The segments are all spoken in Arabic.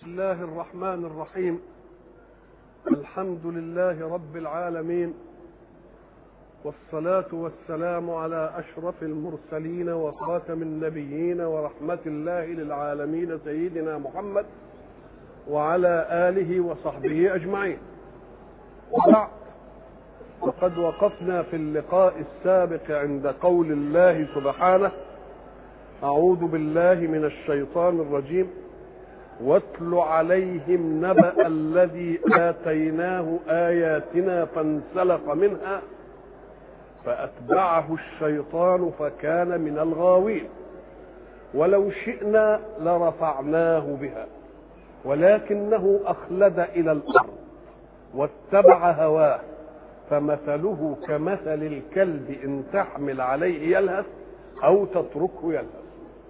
الله الرحمن الرحيم. الحمد لله رب العالمين، والصلاة والسلام على أشرف المرسلين وخاتم النبيين ورحمة الله للعالمين سيدنا محمد وعلى آله وصحبه أجمعين. وبعد، وقد وقفنا في اللقاء السابق عند قول الله سبحانه: أعوذ بالله من الشيطان الرجيم: واتل عليهم نبأ الذي آتيناه آياتنا فانسلخ منها فأتبعه الشيطان فكان من الغاوين ولو شئنا لرفعناه بها ولكنه أخلد إلى الأرض واتبع هواه فمثله كمثل الكلب إن تحمل عليه يلهث أو تتركه يلهث.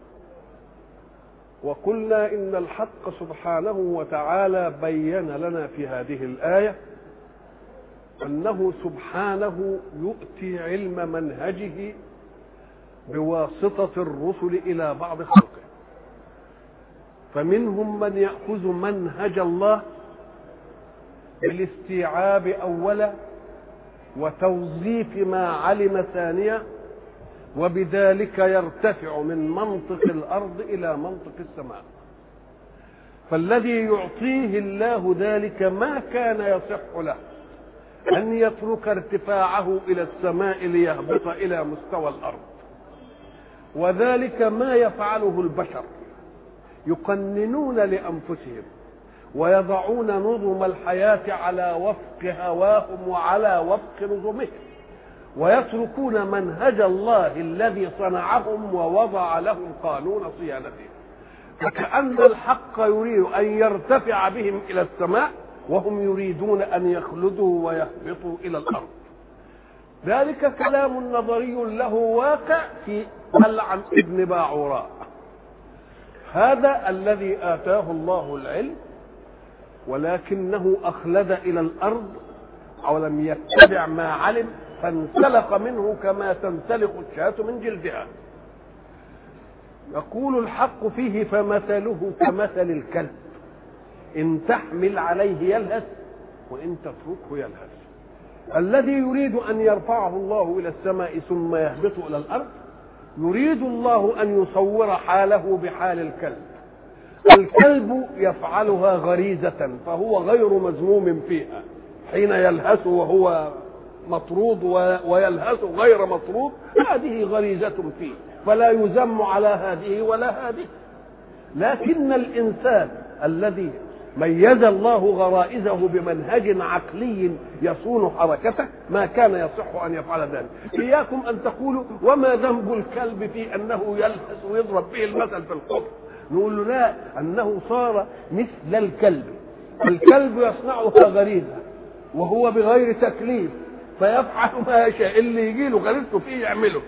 وقلنا إن الحق سبحانه وتعالى بين لنا في هذه الآية أنه سبحانه يؤتي علم منهجه بواسطة الرسل إلى بعض خلقه، فمنهم من يأخذ منهج الله بالاستيعاب أولا وتوظيف ما علم ثانيا، وبذلك يرتفع من منطق الأرض إلى منطق السماء. فالذي يعطيه الله ذلك ما كان يصح له أن يترك ارتفاعه إلى السماء ليهبط إلى مستوى الأرض، وذلك ما يفعله البشر، يقننون لأنفسهم ويضعون نظم الحياة على وفق هواهم وعلى وفق نظمهم، ويتركون منهج الله الذي صنعهم ووضع لهم قانون صيانته، فكأن الحق يريد أن يرتفع بهم إلى السماء وهم يريدون أن يخلدوا ويهبطوا إلى الأرض. ذلك كلام نظري له واقع في بلعم ابن باعوراء، هذا الذي آتاه الله العلم ولكنه أخلد إلى الأرض أو لم يتبع ما علم فانسلخ منه كما تنسلخ الشاة من جلدها. يقول الحق فيه: فمثله كمثل الكلب إن تحمل عليه يلهث وإن تتركه يلهث. الذي يريد أن يرفعه الله إلى السماء ثم يهبط إلى الأرض يريد الله أن يصور حاله بحال الكلب. الكلب يفعلها غريزة فهو غير مذموم فيها، حين يلهث وهو مطرود ويلهث غير مطرود، هذه غريزة فيه فلا يذم على هذه ولا هذه. لكن الإنسان الذي ميز الله غرائزه بمنهج عقلي يصون حركته ما كان يصح أن يفعل ذلك. إياكم أن تقولوا: وما ذنب الكلب في أنه يلهث ويضرب به المثل في القبر؟ نقول له: لا، أنه صار مثل الكلب. الكلب يصنعها غريزة وهو بغير تكليف فيفعل ما يشاء، اللي يجي له غريزته فيه يعمله.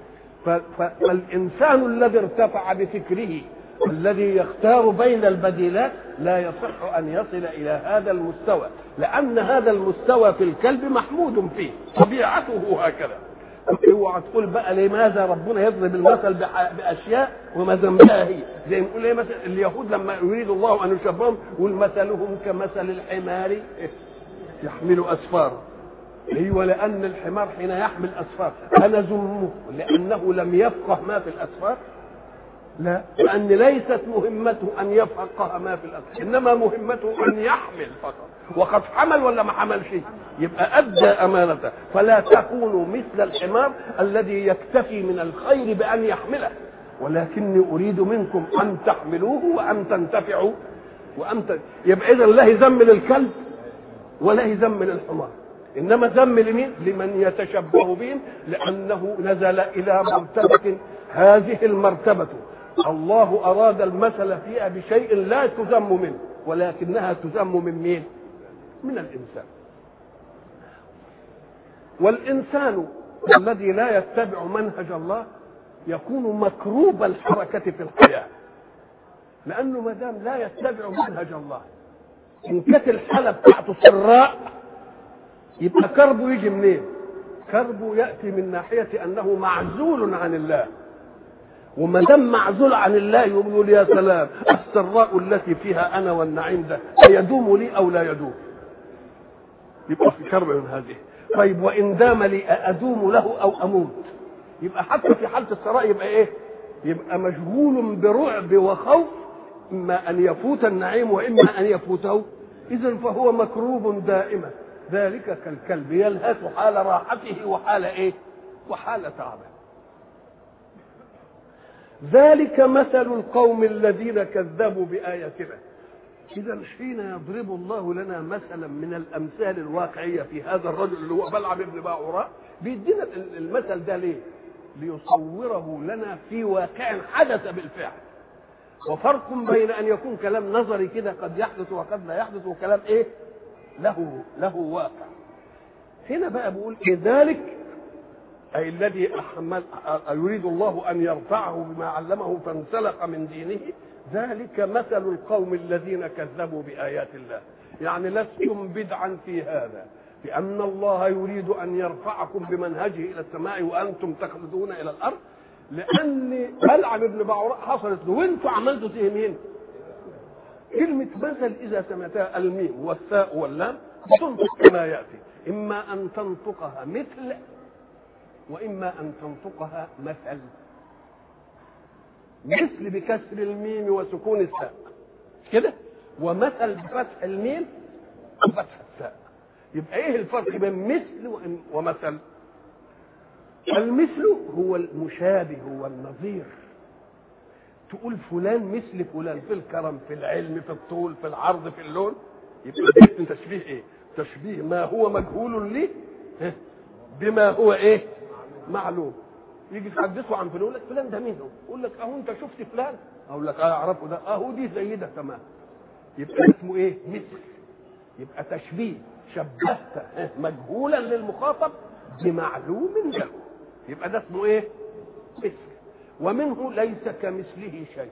فالإنسان الذي ارتفع بفكره الذي يختار بين البديلات لا يصح أن يصل إلى هذا المستوى، لأن هذا المستوى في الكلب محمود فيه، طبيعته هكذا. اوعى تقول بقى لماذا ربنا يضرب المثل بأشياء وما ذنبها هي، زي ما نقول ايه مثلا اليهود لما يريد الله أن يشبههم يقول: مثلهم كمثل الحمار يحمل أسفارا. ايوه، لأن الحمار حين يحمل أسفار أنا ذمه لأنه لم يفقه ما في الأسفار؟ لا، لأن ليست مهمته أن يفقه ما في الأسفار، إنما مهمته أن يحمل فقط، وقد حمل ولا ما حمل شيء، يبقى أدى أمانته. فلا تكونوا مثل الحمار الذي يكتفي من الخير بأن يحمله، ولكني أريد منكم أن تحملوه وأن تنتفعوا يبقى إذن لا يذم للكلب ولا يذم للحمار، إنما ذم لمين؟ لمن يتشبه بهم، لأنه نزل إلى مرتبة، هذه المرتبة الله أراد المثل فيها بشيء لا تذم منه، ولكنها تذم من مين؟ من الإنسان. والإنسان الذي لا يتبع منهج الله يكون مكروب الحركة في الحياة، لأنه ما دام لا يتبع منهج الله، إن كانت الحالة بتاعته سراء يبقى كربه يجي منين؟ كربه يأتي من ناحية أنه معزول عن الله، وما دام معزول عن الله يقول يا سلام السراء التي فيها انا والنعيم ده أيدوم لي او لا يدوم؟ يبقى في كرب من هذه. طيب وان دام لي أدوم له او اموت؟ يبقى حتى في حاله السراء يبقى ايه؟ يبقى مشغول برعب وخوف، اما ان يفوت النعيم واما ان يفوته. اذا فهو مكروب دائما. ذلك كالكلب يلهث حال راحته وحال ايه؟ وحال تعبه. ذلك مثل القوم الذين كذبوا بآياتنا. إذا حين يضرب الله لنا مثلا من الأمثال الواقعية في هذا الرجل اللي هو بلعم بن باعوراء، بيدينا المثل ده ليه؟ ليصوره لنا في واقع حدث بالفعل. وفرق بين أن يكون كلام نظري كده قد يحدث وقد لا يحدث، وكلام إيه؟ له واقع. هنا بقى بيقول ذلك أي الذي يريد الله أن يرفعه بما علمه فانسلخ من دينه. ذلك مثل القوم الذين كذبوا بآيات الله. يعني لستم بدعا في هذا، لأن الله يريد أن يرفعكم بمنهجه إلى السماء وأنتم تخلدون إلى الأرض. لأن بلعم بن باعوراء حصلت له وأنتم عملتوا تهمين. كلمة مثل إذا سمعتها الميم والثاء واللام تنطق كما يأتي، إما أن تنطقها مثل وإما أن تنطقها مثل. مثل بكسر الميم وسكون الثاء كده، ومثل بفتح الميم وفتح الثاء. يبقى ايه الفرق بين مثل ومثل؟ المثل هو المشابه والنظير. تقول فلان مثل فلان في الكرم، في العلم، في الطول، في العرض، في اللون. يبقى تشبيه ايه؟ تشبيه ما هو مجهول لي بما هو ايه؟ معلوم. يجي تحدثه عن فلان يقول لك فلان ده مين هو؟ يقول لك اهو انت شفت فلان؟ اقول لك اعرفه ده، اهو دي زي ده تمام. يبقى اسمه ايه؟ مثل. يبقى تشبيه، شبهت مجهولا للمخاطب بمعلوم له، يبقى ده اسمه ايه؟ مثل. ومنه ليس كمثله شيء،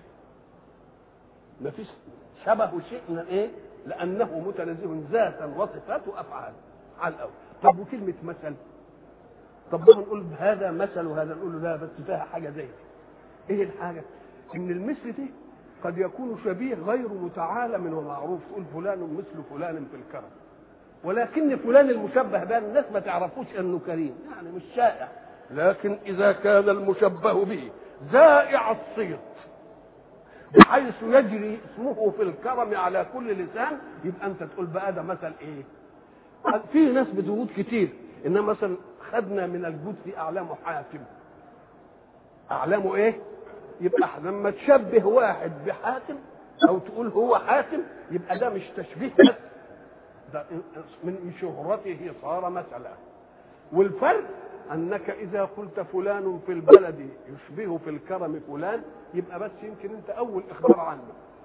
ما فيش شبه شيء من ايه؟ لانه متنزه ذاتا وصفات وافعال على الاول. طب وكلمه مثل؟ طب ما نقول هذا مثل وهذا نقول له لا بس فيها حاجه زي ايه الحاجه؟ ان المثل دي قد يكون شبيه غير متعالم ومعروف. تقول فلان مثل فلان في الكرم، ولكن فلان المشبه ده الناس ما تعرفوش انه كريم، يعني مش شائع. لكن اذا كان المشبه به زائع الصيت بحيث يجري اسمه في الكرم على كل لسان، يبقى انت تقول بقى ده مثل ايه؟ في ناس بتوجد كتير، انما مثلا خدنا من الجود في اعلامه حاتم. اعلامه ايه؟ يبقى لما تشبه واحد بحاتم او تقول هو حاتم، يبقى ده مش تشبيه بس، ده من شهرته صار مثلا. والفرق انك اذا قلت فلان في البلد يشبه في الكرم فلان، يبقى بس يمكن انت اول اخبار عنه.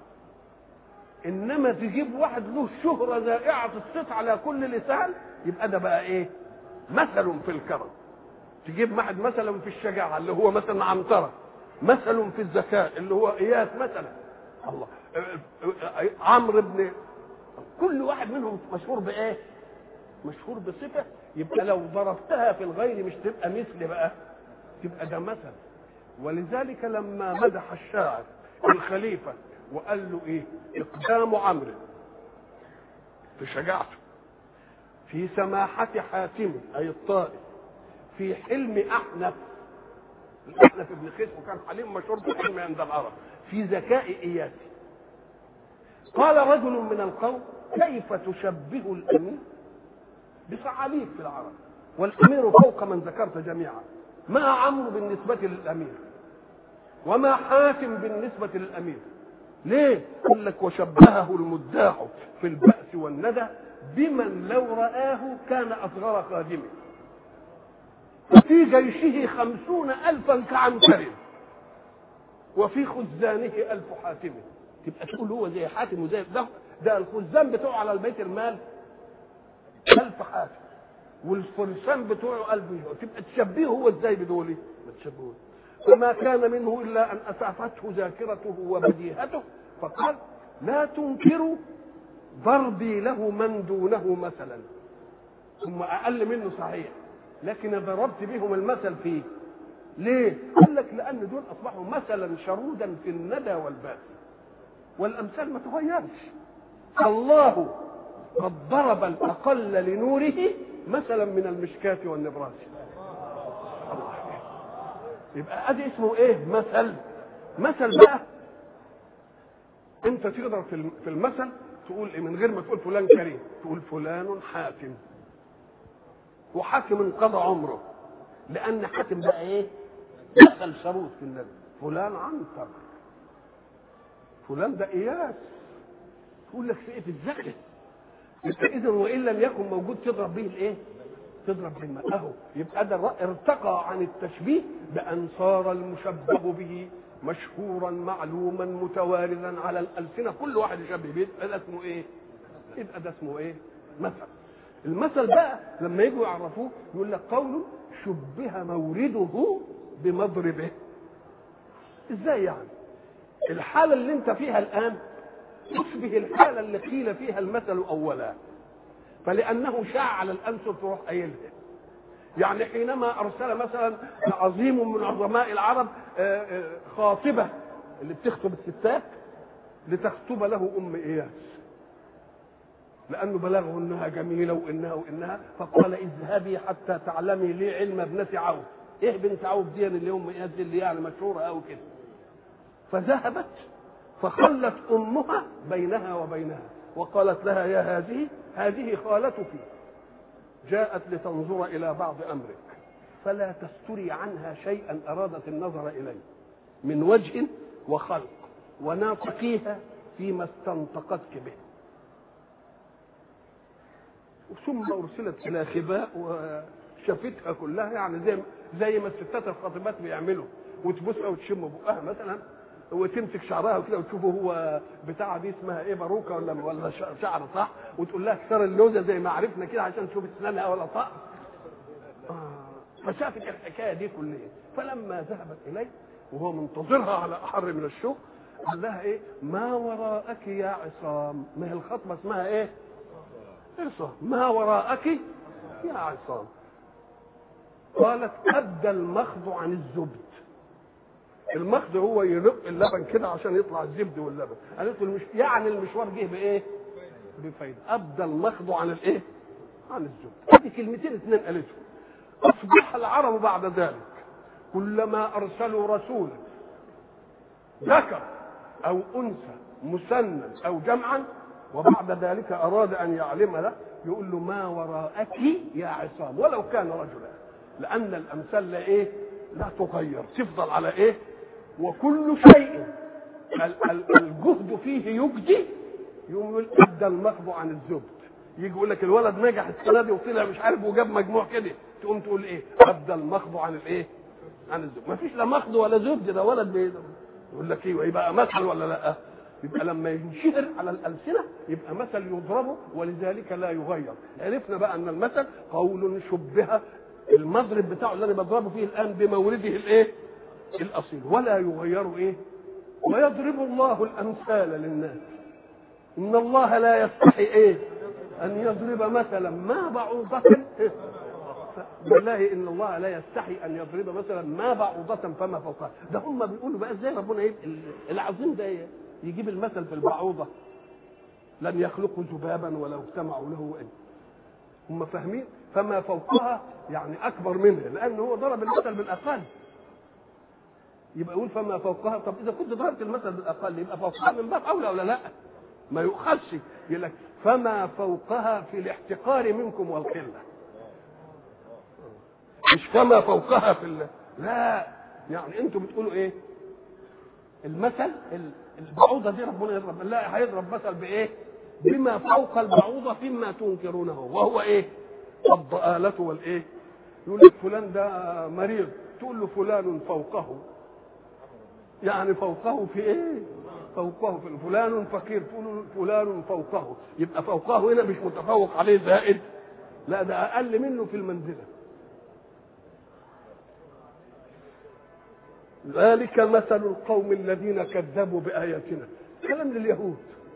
انما تجيب واحد له شهرة ذائعة الصيت على كل لسان، يبقى ده بقى ايه؟ مثل في الكرم. تجيب واحد مثلا في الشجاعة اللي هو مثلا عنترة، مثل في الذكاء اللي هو اياس مثلا، الله عمرو بن، كل واحد منهم مشهور بايه؟ مشهور بصفة. يبقى لو ضربتها في الغير مش تبقى مثل بقى، تبقى ده مثل. ولذلك لما مدح الشاعر الخليفة وقال له ايه؟ اقدام عمرو في شجاعته، في سماحة حاتم اي الطائف، في حلم احنف، الاحنف ابن قيس وكان حليم مشهور بالحلم عند العرب، في ذكاء اياس. قال رجل من القوم كيف تشبه الامير بثعاليك في العرب والامير فوق من ذكرت جميعا، ما عمرو بالنسبة للامير وما حاتم بالنسبة للامير؟ ليه؟ قال لك وشبهه المداح في البأس والندى بمن لو رآه كان أصغر خادمه، وفي جيشه 50,000 كعنتر وفي خزانه 1000 حاتم. تبقى تقول هو زي حاتم وزي ده الخزان بتوعه على البيت المال 1000 حاتم والفرسان بتوعه 1000. تبقى تشبهه هو ازاي بدولي؟ ما تشبهوش. فما كان منه الا ان اسعفته ذاكرته وبديهته، فقال لا تنكروا ضربي له من دونه مثلا، ثم اقل منه صحيح، لكن ضربت بهم المثل فيه ليه؟ قال لك لان دول اصبحوا مثلا شرودا في الندى والباس، والامثال ما تغيرش. الله قد ضرب الاقل لنوره مثلا من المشكاة والنبراس. يبقى ادي اسمه ايه؟ مثل بقى. انت تقدر في المثل تقول إيه؟ من غير ما تقول فلان كريم تقول فلان حاتم، وحاتم انقضى عمره، لان حاتم بقى ايه؟ مثل شروط في النبي. فلان عنتر، فلان ده اياس، تقول لك في ايه؟ في الذكر. يبقى اذا وان لم يكن موجود تضرب به الايه؟ تضرب به اهو. يبقى ده ارتقى عن التشبيه بان صار المشبه به مشهورا معلوما متواردا على الالسنه، كل واحد يشبه به. يبقى ده اسمه ايه؟ يبقى ده اسمه ايه؟ مثل. المثل بقى لما يجوا يعرفوه يقول لك قول شبه مورده بمضربه. ازاي يعني؟ الحاله اللي انت فيها الان تشبه الحاله اللي قيل فيها المثل اولا، فلانه شاع على الانسب تروح قايلها. يعني حينما ارسل مثلا عظيم من عظماء العرب خاطبه اللي بتخطب الستات لتخطب له ام اياس، لانه بلغه انها جميله وانها فقال اذهبي حتى تعلمي لي علم ابنه عوف. ايه بنت عوف دي اللي ام اياس دي اللي يعني مشهوره قوي كده؟ فذهبت فخلت امها بينها وبينها وقالت لها يا هذه خالتك جاءت لتنظر الى بعض امرك فلا تستري عنها شيئا ارادت النظر اليه من وجه وخلق، وناطقيها فيما استنطقتك به. ثم ارسلت الى خباء وشفتها كلها، يعني زي ما الستات الخاطبات بيعملوا، وتبصها وتشم بقها مثلا وتمسك شعرها كده وتشوفه هو بتاعه دي اسمها ايه، باروكه ولا شعر صح، وتقول لها اكسر اللوزه زي ما عرفنا كده عشان تشوف اسنانها ولا طق. فشافت الحكايه دي كلها. فلما ذهبت اليه وهو منتظرها على احر من الشوق قال لها ايه؟ ما وراءك يا عصام. ما هي الخطبه اسمها ايه؟ عصام. ما وراءك يا عصام. قالت ابدى المخض عن الزبد. المخض هو يرق اللبن كده عشان يطلع الزبد واللبن. قالت له يعني المشوار جه بايه؟ بفايده. ابدى المخض عن الايه؟ عن الزبد. هذه كلمتين اثنين قالتهم. اصبح العرب بعد ذلك كلما ارسلوا رسولا ذكر او انثى مثنى او جمعا وبعد ذلك اراد ان يعلم له يقول له ما وراءك يا عصام، ولو كان رجلا، لان الامثال لا ايه؟ لا تغير، تفضل على ايه؟ وكل شيء الجهد فيه يجدي. يقوم يقول ادى المخض عن الزبد. يجي يقول لك الولد نجح السنه دي وطلع مش عارف وجاب مجموع كده، تقوم تقول ايه؟ ادى المخض عن الايه؟ عن الزبد. ما فيش لا مخض ولا زبد، ده ولد يقول لك ايه؟ يبقى مثل ولا لا؟ يبقى لما ينشهر على الالسنه يبقى مثل يضربه ولذلك لا يغير. عرفنا بقى ان المثل قول شبه المضرب بتاعه اللي انا بضربه فيه الان بمورده الايه؟ الاصيل، ولا يغير ايه؟ ويضرب الله الامثال للناس. ان الله لا يستحي ايه؟ ان يضرب مثلا ما بعوضة. بالله ان الله لا يستحي ان يضرب مثلا ما بعوضة فما فوقها. ده هم بيقولوا بقى ازاي ربنا يبقى العظيم ده يجيب المثل في البعوضة؟ لن يخلقوا ذبابا ولو اجتمعوا له ان. هم فاهمين فما فوقها يعني اكبر منها، لان هو ضرب المثل بالاقل. يبقى يقول فما فوقها. طب اذا كنت ضربت المثل بالاقل يبقى فوقها من باب اولى ولا لا؟ ما يؤخذش. يقول لك فما فوقها في الاحتقار منكم والقله، مش فما فوقها في لا. يعني انتم بتقولوا ايه؟ المثل البعوضه دي ربنا يضرب، لا هيضرب مثل بايه؟ بما فوق البعوضه فيما تنكرونه، وهو ايه؟ الضآلة والايه؟ يقول لك فلان ده مريض، تقول له فلان فوقه، يعني فوقه في ايه؟ فوقه في فلان فقير، تقول له فلان فوقه. يبقى فوقه هنا مش متفوق عليه زائد، لا ده اقل منه في المنزله. ذلك مثل القوم الذين كذبوا بآياتنا. كلام لليهود.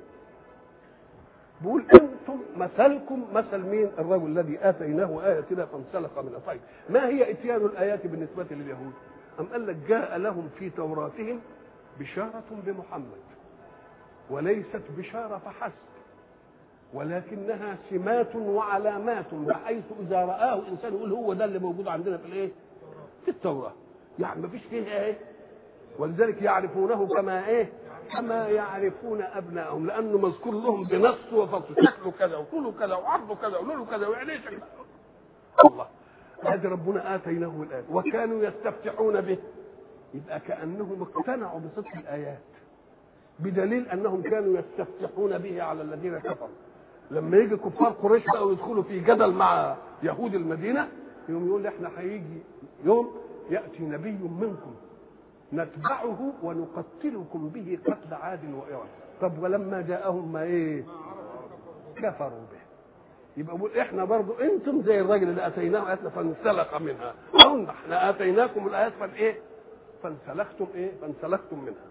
بيقول انتم مثلكم مثل مين؟ الرجل الذي اتيناه اياتنا فانسلخ منها. طيب ما هي اتيان الايات بالنسبه لليهود؟ أم قال لك جاء لهم في توراتهم بشارة بمحمد، وليست بشارة فحسب، ولكنها سمات وعلامات، بحيث إذا رآه إنسان يقول هو ده اللي موجود عندنا في الإيه؟ في التوراة. يعني ما فيش فيها إيه؟ ولذلك يعرفونه كما إيه؟ كما يعرفون أبنائهم، لأنه مذكور لهم بنص وفصل، شكله كذا وطوله كذا وعرضه كذا ولونه كذا وعينيه شكله. الله هذا ربنا آتيناه الآية وكانوا يستفتحون به، يبقى كأنهم اقتنعوا بصدق الآيات، بدليل أنهم كانوا يستفتحون به على الذين كفروا. لما يجي كفار قريش بقوا يدخلوا في جدل مع يهود المدينة، يوم يقول احنا هيجي يوم يأتي نبي منكم نتبعه ونقتلكم به قتل عاد وإرم. طب ولما جاءهم ما ايه؟ كفروا به. يبقى بقول احنا برضو انتم زي الراجل اللي اتيناه اياتنا فانسلخ منها، او احنا اتيناكم الايات فايه؟ فانسلختم ايه؟ فانسلختم منها.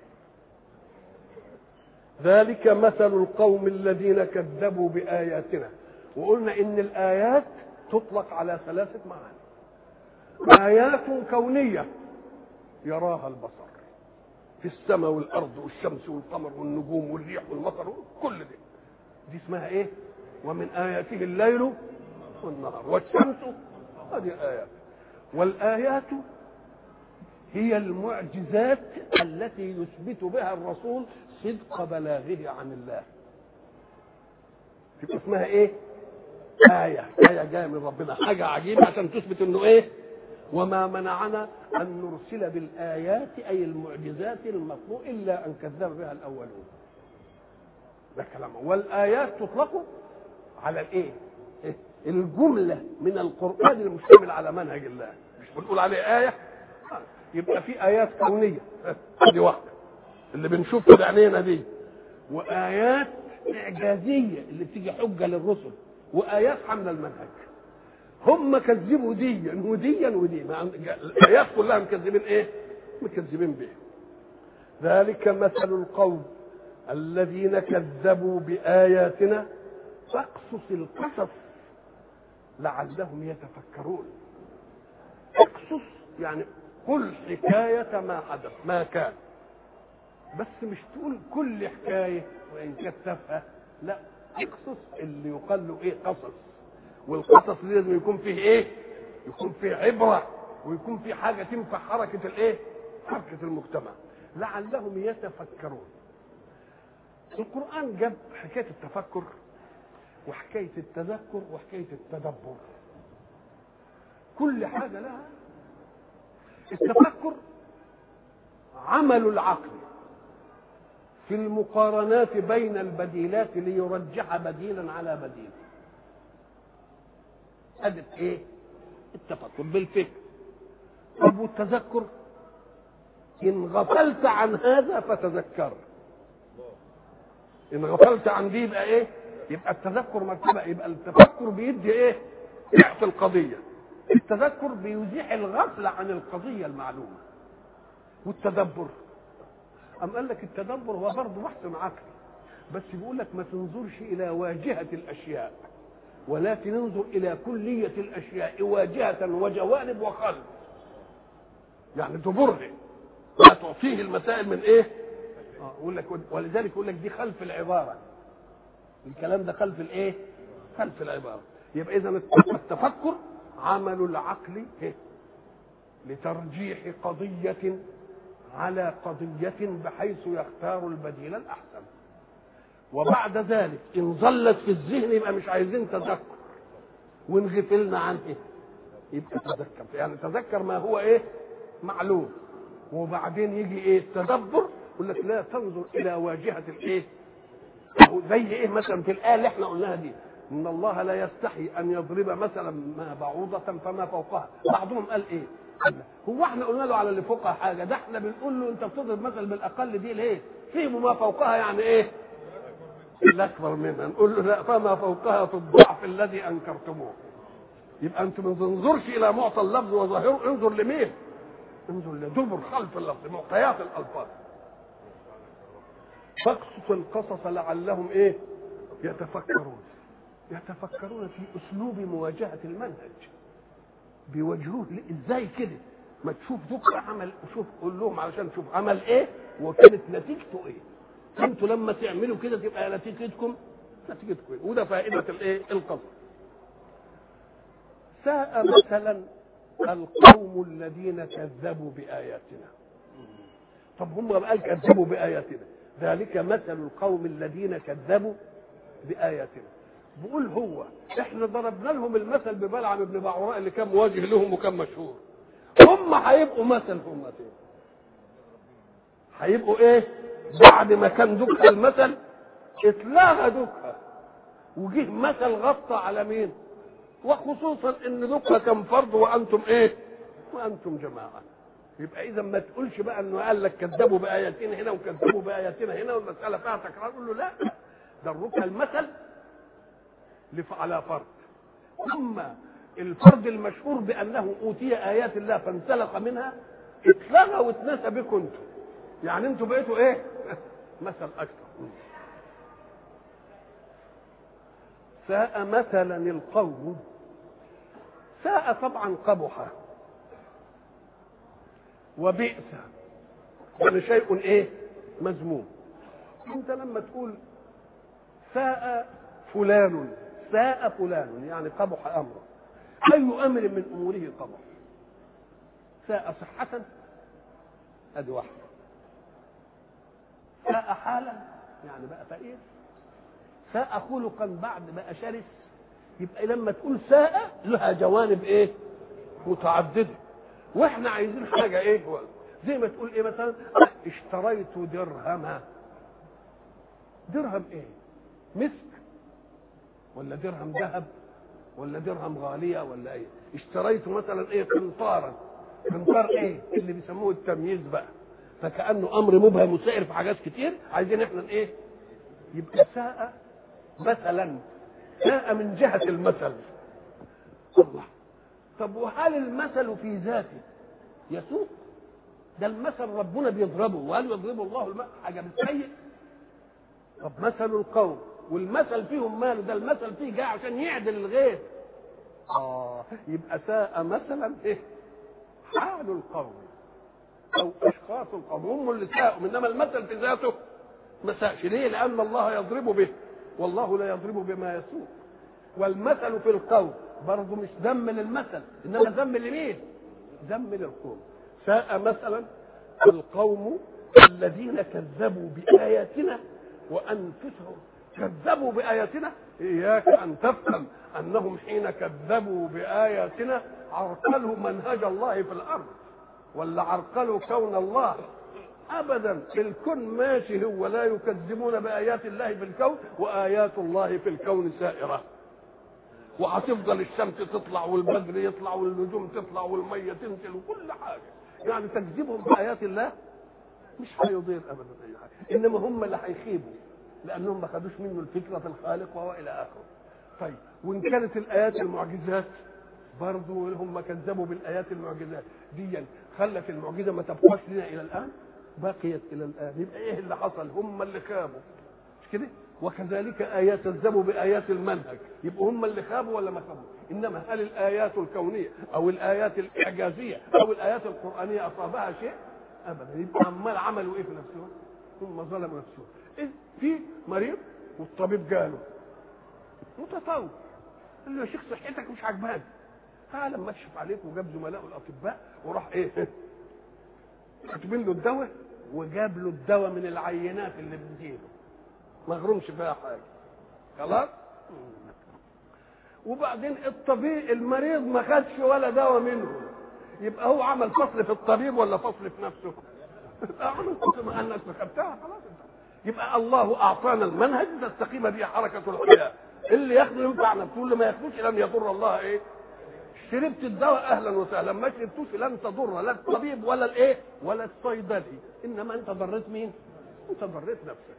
ذلك مثل القوم الذين كذبوا بآياتنا. وقلنا ان الآيات تطلق على ثلاثة معاني. آيات كونية يراها البصر في السماء والأرض والشمس والقمر والنجوم والريح والمطر كل دي اسمها ايه؟ ومن آياته الليل والنهار والشمس، هذه آيات. والآيات هي المعجزات التي يثبت بها الرسول صدق بلاغه عن الله. تبقى اسمها ايه؟ آية جاية من ربنا، حاجة عجيبة عشان تثبت انه ايه؟ وما منعنا ان نرسل بالآيات اي المعجزات المطلوب الا ان كذب بها الاولون. ده كلام. والآيات تطلق على الايه؟ الجملة من القرآن المشتمل على منهج الله، مش بنقول عليه آية. يبقى في آيات كونية دي واحدة اللي بنشوفها بعينينا دي، وآيات إعجازية اللي بتيجي حجة للرسل، وآيات حمل المنهج. هم كذبوا ديا وديا ودي، الآيات كلها مكذبين ايه؟ مكذبين به. ذلك مثل القوم الذين كذبوا بآياتنا فاقصص القصص لعلهم يتفكرون. اقصص يعني قل حكاية ما حدث ما كان، بس مش تقول كل حكاية وإن كانت تافهة، لا، اقصص اللي يقال له ايه؟ قصص. والقصص لازم يكون فيه ايه؟ يكون فيه عبرة، ويكون فيه حاجة تنفع حركة الايه؟ حركة المجتمع، لعلهم يتفكرون. القرآن جاب حكاية التفكر وحكاية التذكر وحكاية التدبر، كل حاجة لها. التفكر عمل العقل في المقارنات بين البديلات ليرجح بديلا على بديل. هذا ايه؟ التفكر بالفكر. طب والتذكر؟ ان غفلت عن هذا فتذكر. ان غفلت عن دي يبقى ايه؟ يبقى التذكر مرتبه. يبقى التفكر بيدي ايه؟ يعطي القضيه. التذكر بيزيح الغفله عن القضيه المعلومه. والتدبر أم قال لك التدبر هو برضه بحث عقلي، بس بيقول لك ما تنظرش الى واجهه الاشياء، ولكن انظر الى كليه الاشياء واجهه وجوانب وخلف. يعني تبره، لا تعطيه المسائل من ايه؟ يقول لك، ولذلك يقول لك دي خلف العباره، الكلام ده خلف الايه؟ خلف العباره. يبقى اذا التفكر عمل العقل لترجيح قضيه على قضيه بحيث يختار البديل الاحسن. وبعد ذلك ان ظلت في الذهن يبقى مش عايزين تذكر، وان غفلنا عنه يبقى تذكر. يعني تذكر ما هو ايه؟ معلوم. وبعدين يجي ايه؟ التدبر، يقول لك لا تنظر الى واجهه الايه؟ زي ايه مثلا في الايه اللي احنا قلناها دي؟ ان الله لا يستحي ان يضرب مثلا ما بعوضه فما فوقها. بعضهم قال ايه؟ هو احنا قلنا له على اللي فوقها حاجه؟ ده احنا بنقول له انت بتضرب مثلا بالاقل دي ليه؟ سيبوا ما فوقها يعني ايه؟ الاكبر منها. نقول له لا، فما فوقها في الضعف الذي انكرتموه. يبقى انت ما تنظرش الى معطى اللفظ وظاهره، انظر لمين؟ انظر لدبر خلف اللفظ، معطيات الالفاظ. فاقصص القصص لعلهم ايه؟ يتفكرون. يتفكرون في اسلوب مواجهه المنهج، بيواجهوه ازاي كده؟ ما تشوف ذكر عمل وشوف قول لهم علشان تشوف عمل ايه وكانت نتيجته ايه. انتوا لما تعملوا كده تبقى نتيجتكم ايه. وده فائده الايه القصص. ساء مثلا القوم الذين كذبوا باياتنا. طب هم قال كذبوا باياتنا، ذلك مثل القوم الذين كذبوا باياتنا. بقول هو احنا ضربنا لهم المثل ببلعم بن بعوراء اللي كان مواجه لهم وكان مشهور. هم هيبقوا مثل هم ايه؟ هيبقوا ايه؟ بعد ما كان دكها المثل اتلغى دكها وجه مثل غطى على مين؟ وخصوصا ان دكها كان فرض وانتم ايه؟ وانتم جماعه. يبقى اذا ما تقولش بقى انه قال لك كذبوا باياتنا هنا وكذبوا باياتنا هنا والمساله فيها تكرار. قول له لا، ده الركن المثل على فرض. ثم الفرض المشهور بانه اوتي ايات الله فانسلخ منها اتلغى واتنسى بكم انتم. يعني انتم بقيتوا ايه؟ مثل اكثر. ساء مثلا القوم. ساء طبعا قبح وبئس، يعني شيء ايه؟ مذموم. انت لما تقول ساء فلان، ساء فلان يعني قبح امره. اي امر من اموره قبح. ساء صحة ادي واحده، ساء حالا يعني بقى فقير، ساء خلقا بعد بقى شرس. يبقى لما تقول ساء لها جوانب ايه؟ متعدده. واحنا عايزين حاجه ايه؟ زي ما تقول ايه مثلا اشتريت درهما. درهم ايه؟ مسك ولا درهم ذهب ولا درهم غاليه ولا ايه؟ اشتريت مثلا ايه؟ قنطارا. قنطار ايه؟ اللي بيسموه التمييز بقى، فكأنه امر مبهم وسائر في حاجات كتير عايزين احنا ايه؟ يبقى ساء مثلا، ساء من جهه المثل. الله، طب وهل المثل في ذاته يسوء؟ ده المثل ربنا بيضربه، وهل يضرب الله حاجه بالسيء؟ طب مثل القوم والمثل فيهم ماله؟ ده المثل فيه جاي عشان يعدل الغير. يبقى ساء مثلا ايه؟ حال القوم او اشخاص القوم هم اللي ساءوا، انما المثل في ذاته ما ساءش. ليه؟ لان الله يضرب به والله لا يضرب بما يسوء. والمثل في القوم برضه مش ذم للمثل، انما ذم لمين؟ ذم للقوم. ساء مثلا القوم الذين كذبوا بآياتنا وأنفسهم كذبوا بآياتنا. إياك أن تفهم أنهم حين كذبوا بآياتنا عرقلوا منهج الله في الأرض ولا عرقلوا كون الله. أبدا، الكون ماشي هو، لا يكذبون بآيات الله في الكون وآيات الله في الكون سائرة. وهتفضل الشمس تطلع والبدر يطلع والنجوم تطلع والمية تنزل وكل حاجة. يعني تكذيبهم بآيات الله مش هيضير ابدا اي حاجه، انما هم اللي هيخيبوا لانهم ما خدوش منه الفكره في الخالق وهو الى اخره. طيب وان كانت الايات المعجزات برضه هم كذبوا بالايات المعجزات دي، خلت المعجزه ما تبقاش لنا الى الان، بقيت الى الان. يبقى ايه اللي حصل؟ هم اللي خابوا، مش كده؟ وكذلك ايات كذبوا بايات المنهج، يبقوا هم اللي خابوا ولا ما خابوا؟ انما هل الايات الكونيه او الايات الاعجازيه او الايات القرانيه اصابها شيء؟ ابدا. يبقى عمال عملوا ايه في نفسهم؟ هم ظلموا نفسهم. إيه؟ في مريض والطبيب جاله متطور، قال له يا شيخ صحتك مش عجباني، تعال لما اكشف عليك. وجاب زملائه الاطباء وراح ايه؟ كاتبين له الدواء، وجاب له الدواء من العينات اللي بتجيله ما غرمش فيها حاجه. خلاص؟ وبعدين الطبيب المريض ما خدش ولا دواء منه. يبقى هو عمل فصل في الطبيب ولا فصل في نفسه؟ عمل فصل، ما انك خدتها خلاص. يبقى الله اعطانا المنهج تستقيم به حركه الحياه، اللي ياخده ينفع نفسه واللي ما ياخدوش لن يضر الله ايه؟ شربت الدواء اهلا وسهلا، ما شربتوش لن تضر لا الطبيب ولا الايه ولا الصيدلي، انما انت ضريت مين؟ انت ضريت نفسك.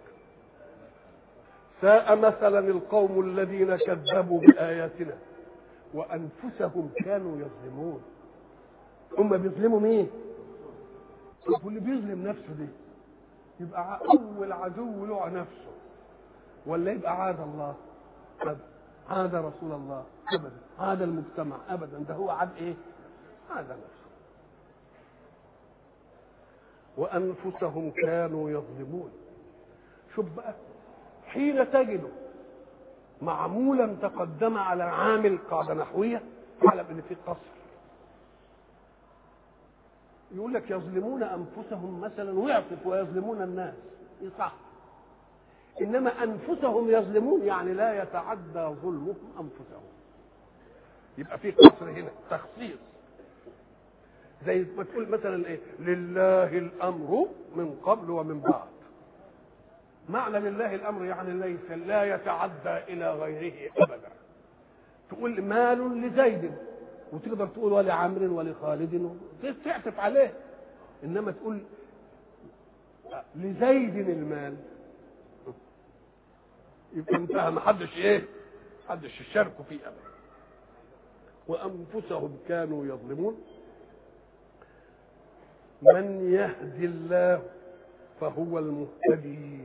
ساء مثلا القوم الذين كذبوا باياتنا وانفسهم كانوا يظلمون. هم بيظلموا مين؟ واللي بيظلم نفسه دي يبقى اول عدو له نفسه، ولا يبقى عاد الله؟ ابدا. عاد رسول الله؟ ابدا. عاد المجتمع؟ ابدا. ده هو عاد ايه؟ عاد نفسه. وأنفسهم كانوا يظلمون. شوف بقى، حين تجد معمولا تقدم على عامل قاعدة نحوية تعلم ان في قصر. يقول لك يظلمون أنفسهم مثلا ويعطف ويظلمون الناس، صح. إنما أنفسهم يظلمون يعني لا يتعدى ظلمهم أنفسهم، يبقى في قصر هنا تخصيص. زي ما تقول مثلا ايه، لله الامر من قبل ومن بعد. معنى لله الامر يعني ليس لا يتعدى الى غيره ابدا. تقول مال لزيد وتقدر تقول ولعمر ولخالد تعطف عليه، انما تقول لزيد المال يبقى انتهى، ما حدش ايه، حدش يشاركوا فيه ابدا. وانفسهم كانوا يظلمون. من يهدي الله فهو المهتدي.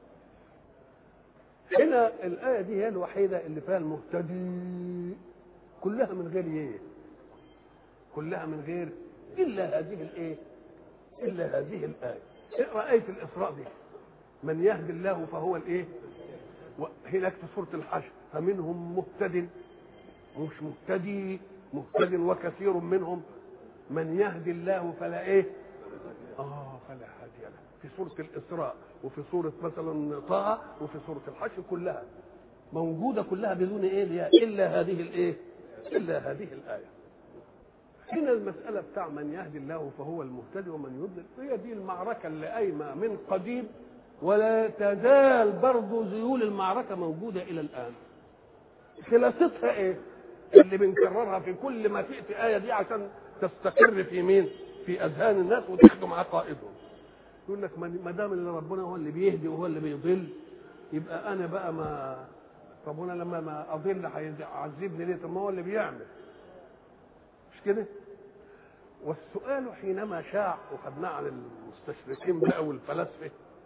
هنا الآية دي هي الوحيدة اللي فيها المهتدي، كلها من غير ايه، كلها من غير إلا هذه الايه، إلا هذه الآية. اقرأ آية الإسراء دي، من يهدي الله فهو الايه، هناك في سورة الحشر فمنهم مهتد، مش مهتدي، مهتد وكثير منهم. من يهدي الله فلا ايه، فلا هادي له، في سورة الإسراء وفي سورة مثلا طه وفي سورة الحشر كلها موجودة، كلها بدون ايه إلا هذه الايه، إلا هذه الآية. هنا المسألة بتاع من يهدي الله فهو المهتدي ومن يضلل، هي دي المعركة اللي قايمة من قديم ولا تزال برضه ذيول المعركة موجودة إلى الآن. خلاصتها ايه اللي بنكررها في كل ما تأتي آية دي عشان تستقر في مين، في أذهان الناس وتخدم عقائدهم. يقول لك ما دام اللي ربنا هو اللي بيهدي وهو اللي بيضل، يبقى انا بقى ما ربنا لما ما اضل هيعذبني ليه؟ طب ما هو اللي بيعمل، مش كده؟ والسؤال حينما شاع وخدناه عن المستشرقين بقى والفلاسفه،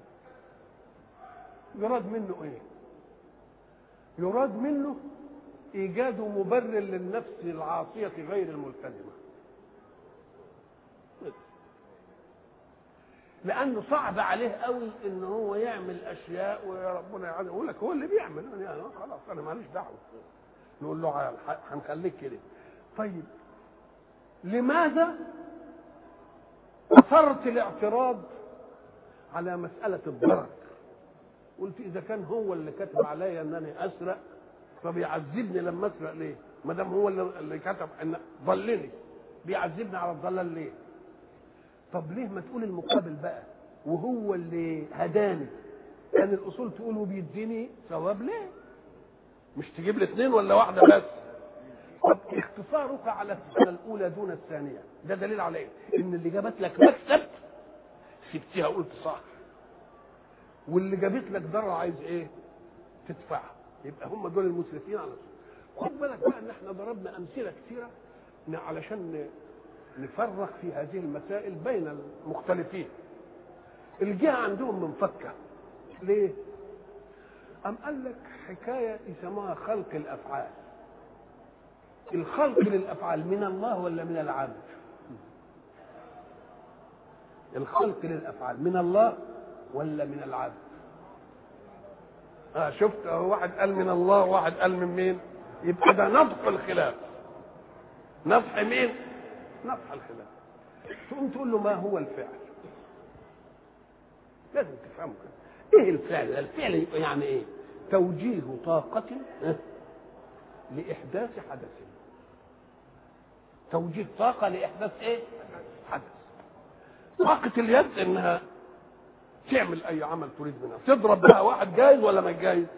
يراد منه ايه؟ يراد منه ايجاد مبرر للنفس العاصيه غير الملتزمه، لانه صعب عليه قوي ان هو يعمل اشياء وربنا يعلم. يقول لك هو اللي بيعمل، يعني خلاص انا ماليش دعوه. نقول له هنخليك كده. طيب لماذا اثرت الاعتراض على مساله الضرر؟ قلت اذا كان هو اللي كتب عليا انني اسرق فبيعذبني لما اسرق ليه؟ ما دام هو اللي كتب ان ضلني بيعذبني على الضلال ليه؟ طب ليه ما تقول المقابل بقى، وهو اللي هداني؟ كان الاصول تقول وبيديني ثواب ليه؟ مش تجيب لي اثنين ولا واحده بس؟ طب اختصارك على السنه الاولى دون الثانيه ده دليل على ايه؟ ان اللي جابت لك مكسب سبتيها قلت صح، واللي جابت لك ضرر عايز ايه؟ تدفعها. يبقى هم دول المسرفين على الصوت. خد بالك بقى ان احنا ضربنا امثله كثيره علشان نفرق في هذه المسائل بين المختلفين. الجهه عندهم منفكه ليه؟ أم قال لك حكايه يسموها خلق الافعال. الخلق للافعال من الله ولا من العبد؟ الخلق للافعال من الله ولا من العبد؟ شفت واحد قال من الله وواحد قال من مين؟ يبقى ده نطق الخلاف. نطق مين؟ نطق الخلاف. تقوم تقول له ما هو الفعل؟ لازم تفهمه كده. ايه الفعل؟ الفعل يبقى يعني ايه؟ توجيه طاقة لإحداث حدث. توجيه طاقة لإحداث ايه؟ حدث. طاقة اليد انها تعمل اي عمل تريد منها. تضرب بها واحد جايز ولا ما جايز؟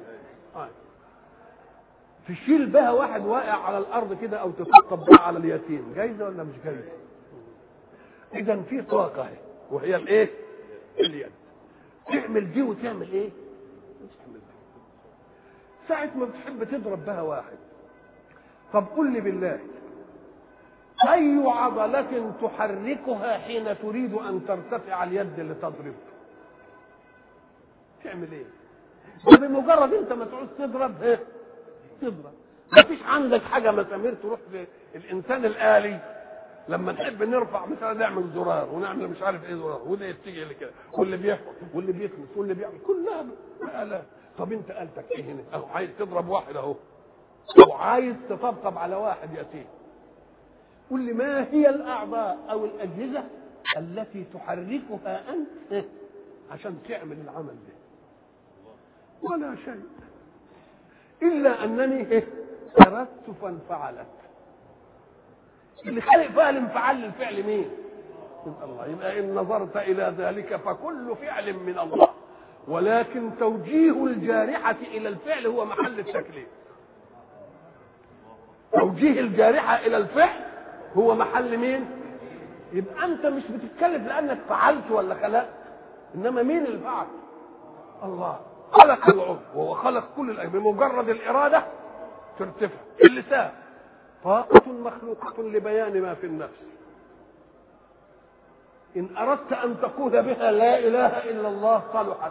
تشيل بها واحد واقع على الارض كده او تطبطب بها على اليتيم، جايزه ولا مش جايزه؟ اذا في طاقه اهي وهي الايه؟ اليد. تعمل دي وتعمل ايه؟ تعمل دي. ساعه ما بتحب تضرب بها واحد، طب قل لي بالله اي عضله تحركها حين تريد ان ترتفع اليد اللي تضرب؟ تعمل ايه؟ بمجرد انت ما تعوز تضرب ايه؟ تضرب. ما فيش عندك حاجه مسامير تروح الانسان الآلي لما نحب نرفع مثلا نعمل زرار ونعمل مش عارف ايه زرار وده يتجه لكده واللي بيحفظ واللي بيكنس واللي بيعمل كلها آلات. طب انت آلتك ايه هنا؟ اهو عايز تضرب واحد اهو او عايز تطبطب على واحد يتيم. قل لي ما هي الاعضاء او الاجهزه التي تحركها انت عشان تعمل العمل ده؟ ولا شيء الا انني اردت فانفعلت. اللي خلق فيها الانفعال للفعل مين؟ الله. يبقى ان نظرت الى ذلك فكل فعل من الله، ولكن توجيه الجارحه الى الفعل هو محل التكليف. توجيه الجارحه الى الفعل هو محل مين؟ يبقى انت مش بتتكلف لانك فعلت ولا خلقت، انما مين اللي فعل؟ الله. خلق العضو وهو خلق كل الأجزاء بمجرد الاراده ترتفع. اللسان طاقه مخلوقه لبيان ما في النفس، ان اردت ان تقول بها لا اله الا الله صلحت.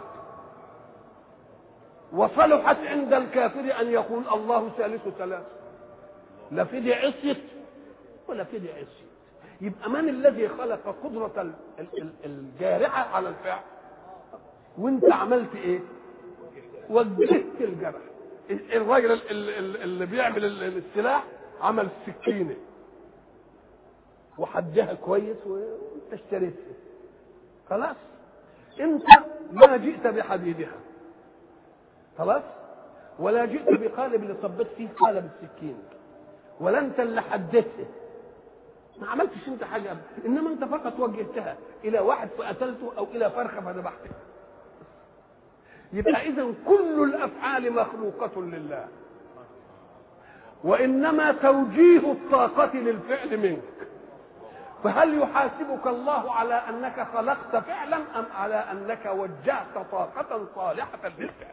وصلحت عند الكافر ان يقول الله ثالث ثلاث، لا في دي عصيت ولا في دي عصيت. يبقى من الذي خلق قدرة الجارحة على الفعل؟ وانت عملت ايه؟ وجهت الجرح. الراجل اللي بيعمل السلاح عمل السكينة وحدها كويس وانت اشتريتها خلاص. انت ما جئت بحديدها خلاص، ولا جئت بقالب اللي صبت فيه قالب السكين، ولا انت اللي حددته، ما عملتش انت حاجه، انما انت فقط وجهتها الى واحد فقتلته او الى فرخه فذبحته. يبقى اذا كل الافعال مخلوقه لله، وانما توجيه الطاقه للفعل منك. فهل يحاسبك الله على انك خلقت فعلا ام على انك وجهت طاقه صالحه للفعل؟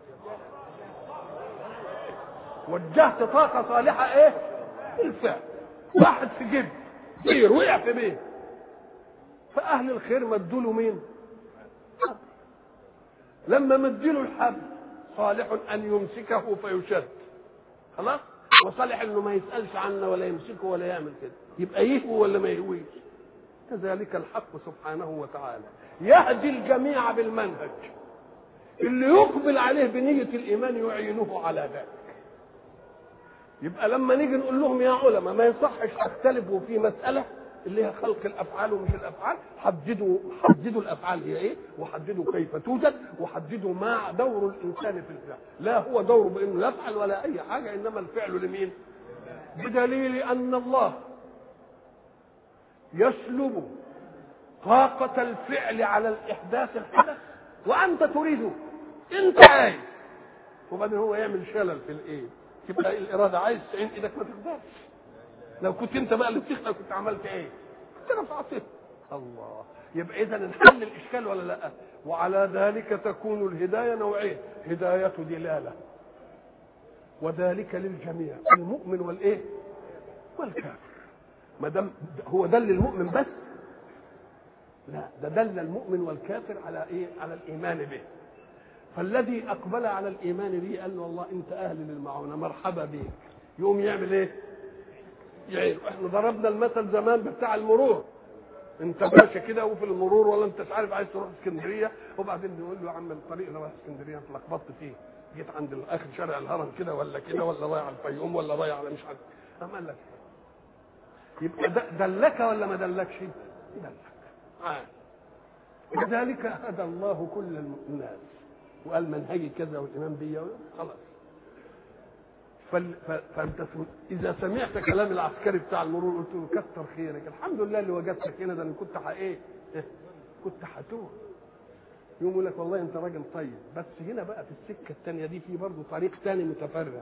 وجهت طاقه صالحه ايه؟ الفعل. واحد في جيب خير وقع في بيه، فاهل الخير مدوا له مين؟ لما مديله الحبل صالح ان يمسكه فيشد خلاص، وصالح انه ما يسالش عنه ولا يمسكه ولا يعمل كده، يبقى يهوي ولا ما يهويش؟ كذلك الحق سبحانه وتعالى يهدي الجميع بالمنهج اللي يقبل عليه بنيه الايمان يعينه على ذلك. يبقى لما نيجي نقول لهم يا علماء ما يصحش تختلفوا في مساله اللي هي خلق الافعال ومش الافعال، حددوا الافعال هي ايه، وحددوا كيف توجد، وحددوا ما دور الانسان في الفعل. لا هو دوره بانه يفعل ولا اي حاجه، انما الفعل لمين؟ بدليل ان الله يسلب طاقه الفعل على الاحداث الحدث وانت تريده، انت عايز، وبعدين هو يعمل شلل في الايه، تبقى الاراده عايز تعين ايدك ما تقدرش. لو كنت انت بقى اللي بتخلق كنت عملت ايه؟ كنت رفعته. الله. يبقى اذا انحل الاشكال ولا لا؟ وعلى ذلك تكون الهدايه نوعين، هدايه دلاله وذلك للجميع، المؤمن والايه؟ والكافر. ما دام هو دل المؤمن بس؟ لا، ده دل المؤمن والكافر على ايه؟ على الايمان به. فالذي اقبل على الايمان به قال له والله انت اهل للمعونه، مرحبا بك. يقوم يعمل ايه؟ يعني احنا ضربنا المثل زمان بتاع المرور، انت ماشي كده وفي المرور ولا انت مش عارف عايز تروح اسكندريه، وبعدين نقول له يا عم الطريق اللي رايح اسكندريه اتلخبطت فيه، جيت عند اخر شارع الهرم كده ولا كده، ولا رايح على الفيوم ولا رايح على مش عارف، قال لك يبقى دلك ولا ما دلكش؟ دلك. كذلك هدى الله كل الناس وقال منهجي كذا والايمان بيا خلاص. فانت اذا سمعت كلام العسكري بتاع المرور قلت له كتر خيرك، الحمد لله اللي وجدتك هنا، ده انا كنت ايه؟ كنت هتوه. يقوم يقول لك والله انت راجل طيب، بس هنا بقى في السكه الثانيه دي في برضه طريق ثاني متفرع.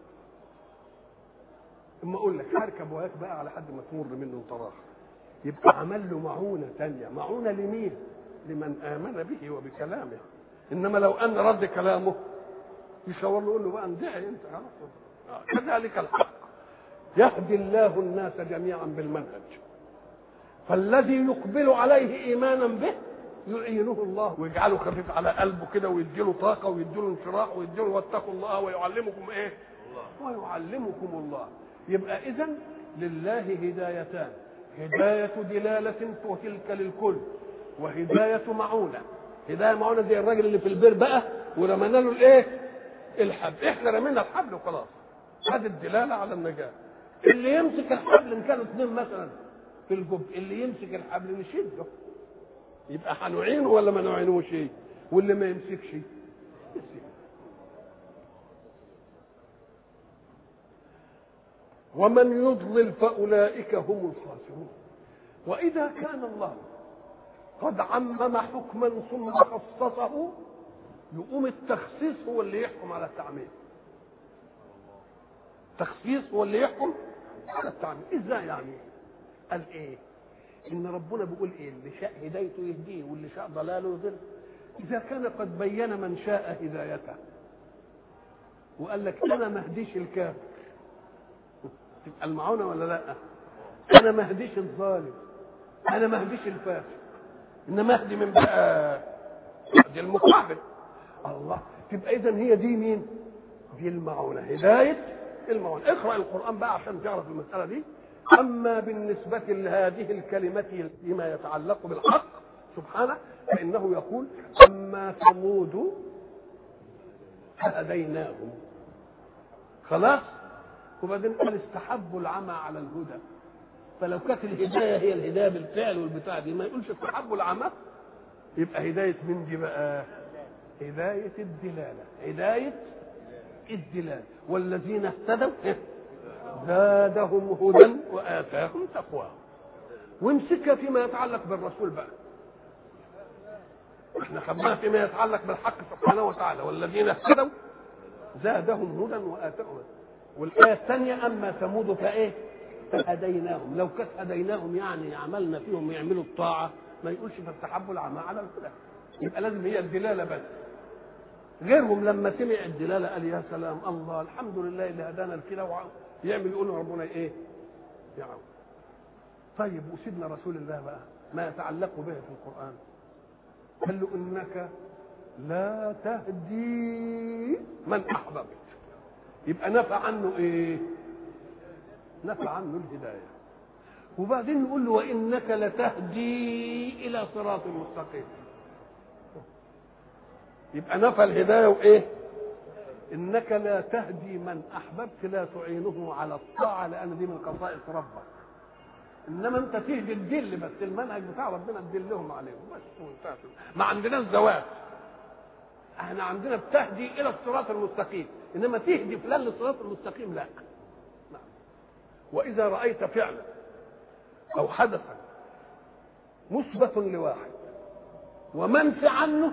اما اقول لك هركب وهاك بقى على حد ما تمر منه انطراح، يبقى عمل له معونه ثانيه. معونه لمين؟ لمن امن به وبكلامه. انما لو ان رد كلامه يشاور له يقول له بقى اندعي انت خلاص. كذلك الحق يهدي الله الناس جميعا بالمنهج، فالذي يقبل عليه ايمانا به يعينه الله ويجعله خفيف على قلبه كده، ويديله طاقه ويديله انشراح ويديله واتقوا الله ويعلمكم ايه؟ ويعلمكم الله. يبقى اذا لله هدايتان، هداية دلالة وتلك للكل، وهداية معونة. هداية معونة زي الراجل اللي في البير بقى ورمينا له الايه؟ الحبل. احنا رمينا الحبل وخلاص، هذه الدلالة على النجاة. اللي يمسك الحبل ان كانوا اثنين مثلا في الجب، اللي يمسك الحبل نشده، يبقى هنعينه ولا ما نعينوش؟ واللي ما يمسكش يسيب. ومن يضلل فأولئك هم الخاسرون. وإذا كان الله قد عمم حكما ثم خصصه، يقوم التخصيص هو اللي يحكم على التعميم. التخصيص هو اللي يحكم على التعميم. ازاي يعني؟ قال ايه؟ ان ربنا بيقول ايه؟ اللي شاء هدايته يهديه واللي شاء ضلاله يضل. اذا كان قد بين من شاء هدايته وقال لك انا ما اهديش الكافر، تبقى المعونه ولا لا؟ انا ما اهديش الظالم، انا ما اهديش الفاسق، انما اهدي من بقى دي المقابل. الله، تبقى اذا هي دي مين؟ دي المعونه، هدايه المعونه. اقرا القران بقى عشان تعرف المساله دي. اما بالنسبه لهذه الكلمه فيما يتعلق بالحق سبحانه، فانه يقول اما ثمود فهديناهم. خلاص. وبعدين قال استحبوا العمى على الهدى. فلو كانت الهدايه هي الهدايه بالفعل والبتاع دي، ما يقولش استحبوا العمى. يبقى هدايه من دي بقى؟ هدايه الدلاله، هدايه الدلاله. والذين اهتدوا زادهم هدى واتاهم تقواهم. وامسكها فيما يتعلق بالرسول بقى. احنا خدناها فيما يتعلق بالحق سبحانه وتعالى، والذين اهتدوا زادهم هدى واتاهم. والايه الثانيه اما ثمود فايه؟ فهديناهم. لو كانت هديناهم يعني عملنا فيهم يعملوا الطاعه، ما يقولش فاستحبوا العمى على الهدى. يبقى لازم هي الدلاله بس. غيرهم لما سمع الدلاله قال يا سلام، الله الحمد لله اللي هدانا لكده، يعمل يقول ربنا ايه؟ يعود. طيب وسيدنا رسول الله بقى ما يتعلق به في القران، قال له انك لا تهدي من احببت. يبقى نفى عنه ايه؟ نفى عنه الهدايه. وبعدين نقول له وانك لتهدي الى صراط مستقيم. يبقى نفى الهدايه وايه؟ انك لا تهدي من احببت، لا تعينه على الطاعه لان دي من خصائص ربك. انما انت تهدي الدل بس، المنهج بتاع ربنا تدلهم عليهم بس. ما عندناش زواج، احنا عندنا بتهدي الى الصراط المستقيم، انما تهدي فلان للصراط المستقيم لا. واذا رايت فعلا او حدثا مثبت لواحد ومنفي عنه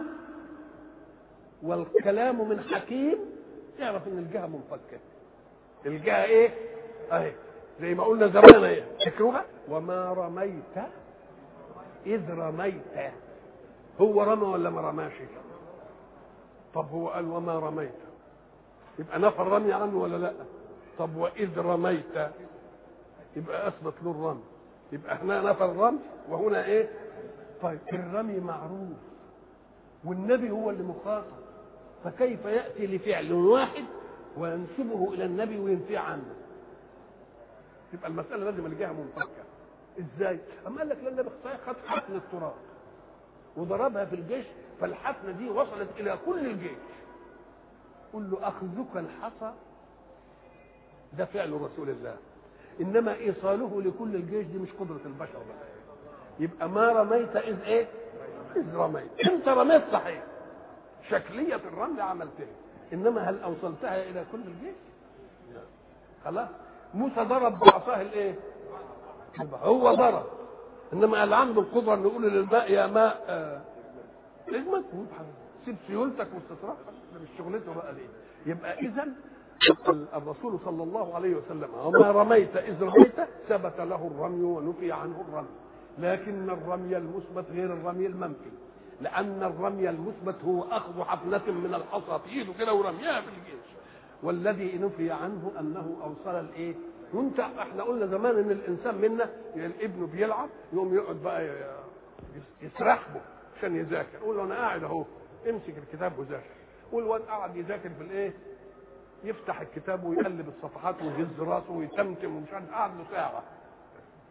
والكلام من حكيم، اعرف ان الجهه منفكه. الجهه ايه؟ اهي زي ما قلنا زمان ايه؟ تكروها وما رميت اذ رميت. هو رمى ولا ما رماش؟ طب هو قال وما رميت، يبقى نفى الرمي عنه ولا لا؟ طب واذ رميت يبقى اثبت له الرمي. يبقى هنا نفى الرمي وهنا ايه؟ طيب الرمي معروف والنبي هو اللي مخاطب، فكيف ياتي لفعل واحد وينسبه الى النبي وينفي عنه؟ يبقى المساله لازم الجهه منفكه. ازاي؟ اما قال لك لان النبي خد حفن التراب وضربها في الجيش، فالحفنه دي وصلت الى كل الجيش. قل له اخذك الحصى ده فعل رسول الله، انما ايصاله لكل الجيش دي مش قدره البشر بقى. يبقى ما رميت اذ ايه؟ اذ رميت. انت رميت صحيح، شكليه الرمل عملتها، انما هل اوصلتها الى كل الجيش؟ خلاص. موسى ضرب بعصاه الايه؟ هو ضرب، انما قال عنده القدره انه يقول للماء يا ماء اجمد، سيب سيولتك واستطرحها، ده مش شغلته بقى ليه. يبقى اذا الرسول صلى الله عليه وسلم وما رميت اذ رميت ثبت له الرمي ونفي عنه الرمي، لكن الرمي المثبت غير الرمي المنفي، لان الرمي المثبت هو اخذ حفنه من الحصى في ايده كده ورميها في الجيش، والذي نفي عنه انه اوصل الايه؟ وانت احنا قلنا زمان ان الانسان منا يعني ابنه بيلعب يقوم يقعد بقى يسرحبه عشان يذاكر، يقول له انا قاعد اهو امسك الكتاب وذاكر، والواد قاعد يذاكر في الايه؟ يفتح الكتاب ويقلب الصفحات ويهز راسه ويتمتم ومش عارف، قاعد له ساعه.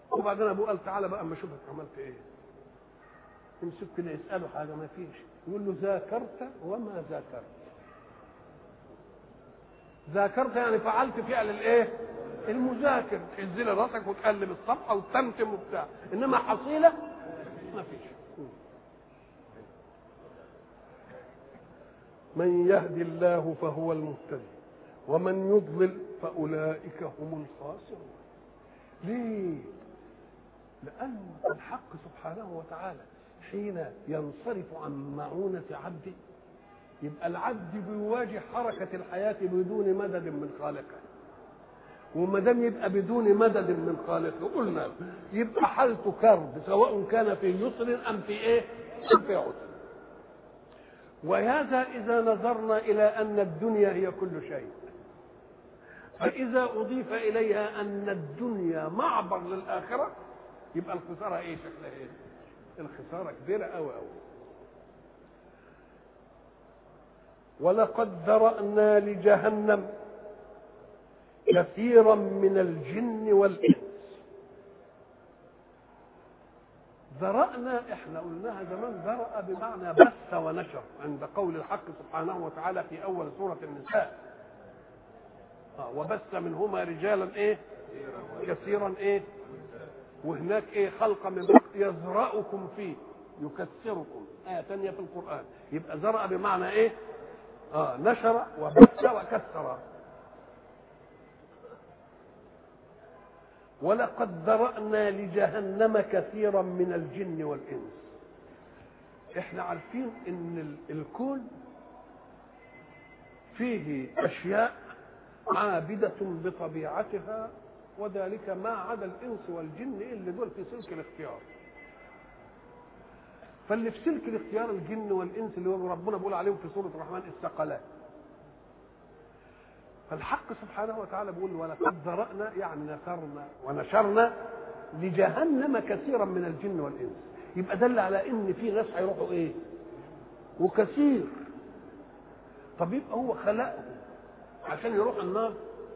وبعدين ابوه قال تعالى بقى اما اشوفك عملت ايه. يمسك كده يساله حاجه ما فيش، يقول له ذاكرت وما ذاكرت. ذاكرت يعني فعلت فعل الايه؟ المذاكر، تنزل راسك وتقلب الصفحه وتتمتم وبتاع، انما حصيله ما فيش. من يهدي الله فهو المهتدي ومن يضلل فاولئك هم الخاسرون. ليه؟ لان الحق سبحانه وتعالى حين ينصرف عن معونه عبده يبقى العبد بيواجه حركه الحياه بدون مدد من خالقه، وما دام يبقى بدون مدد من خالقه قلنا يبقى حالته كرب، سواء كان في يسر ام في ايه؟ ام في عسر. وهذا اذا نظرنا الى ان الدنيا هي كل شيء، فاذا اضيف اليها ان الدنيا معبر للاخره يبقى الخساره ايه شكلها ايه؟ الخساره كبيره قوي قوي. ولقد ذرأنا لجهنم كثيرا من الجن والإنس. ذرأنا احنا قلناها زمان، ذرأ بمعنى بث ونشر عند قول الحق سبحانه وتعالى في أول سورة النساء وبث منهما رجالا ايه كثيرا ايه، وهناك ايه خلق من بعض يذرأكم فيه يكثركم، آية ثانية في القرآن. يبقى ذرأ بمعنى ايه؟ نشر وبث وكثر. ولقد ذرأنا لجهنم كثيرا من الجن والإنس. احنا عارفين ان الكون فيه اشياء عابدة بطبيعتها، وذلك ما عدا الانس والجن اللي دول في سلك الاختيار. فاللي في سلك الاختيار الجن والانس اللي ربنا بيقول عليهم في سورة الرحمن الثقلات. فالحق سبحانه وتعالى بيقول ولقد ذرأنا يعني نثرنا ونشرنا لجهنم كثيرا من الجن والانس. يبقى دل على ان في ناس هيروحوا ايه؟ وكثير. طب يبقى هو خلقهم عشان يروحوا النار؟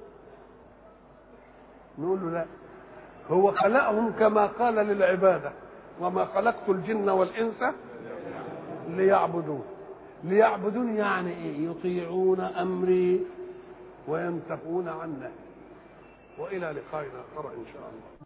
نقول له لا، هو خلقهم كما قال للعباده وما خلقت الجن والانس ليعبدون. ليعبدون يعني ايه؟ يطيعون امري وينتهون عن نهي. والى لقائنا اخر ان شاء الله.